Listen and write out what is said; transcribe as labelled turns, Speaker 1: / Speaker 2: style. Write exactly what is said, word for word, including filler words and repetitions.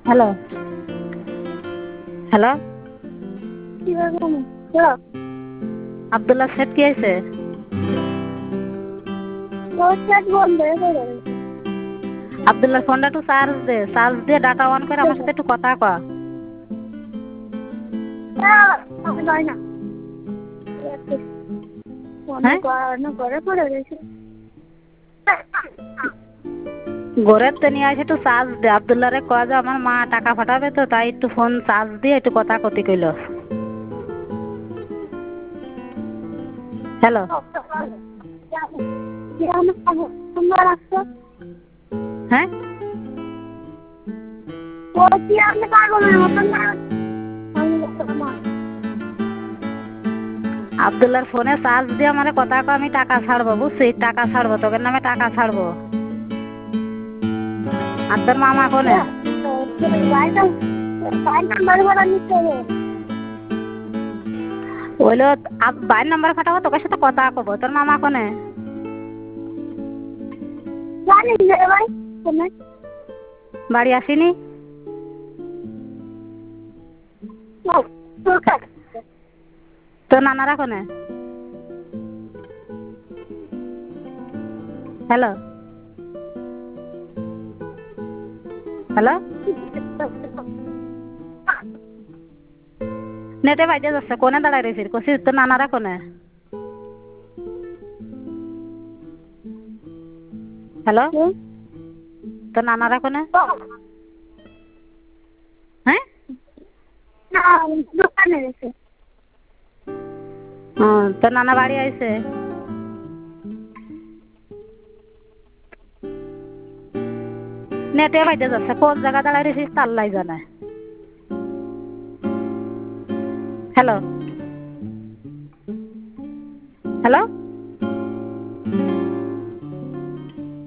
Speaker 1: hello hello Abdullah set কি আছে আব্দুল্লাহ ফোনটা একটু চার্জ দে চার্জ দিয়ে ডাটা অন করে আমার সাথে একটু কথা কয় ঘরের তো নিয়ে আসে একটু চার্জ দে আব্দুল্লাহ রে কয় যে আমার মা টাকা পাঠাবে তো তাই একটু ফোন চার্জ দিয়ে একটু কথা কতি কইল হ্যালো হ্যাঁ আব্দুল্লাহর ফোনে চার্জ দিয়ে আমার কথা কয় আমি টাকা ছাড়বো বুঝছি টাকা ছাড়বো তোদের নামে টাকা ছাড়বো আর তোর মামা কোনে ওইলো বাইর নাম্বার ফাটাবো তোর সাথে কথা কব তোর মামা কোনে বাড়ি আসিনি তোর নানারা কোনে হ্যালো হ্যালো নেটে বাইতে যাচ্ছে কোনে দাঁড়াই রয়েছিস কছিস তোর নানারা কোনে হ্যালো তোর নানারা কোনে হ্যাঁ তোর নানা বাড়ি আইছে নেটে বাইতে যাচ্ছে কোন জায়গা দাঁড়াই রয়েছিস তাল্লাই জানে হ্যালো হ্যালো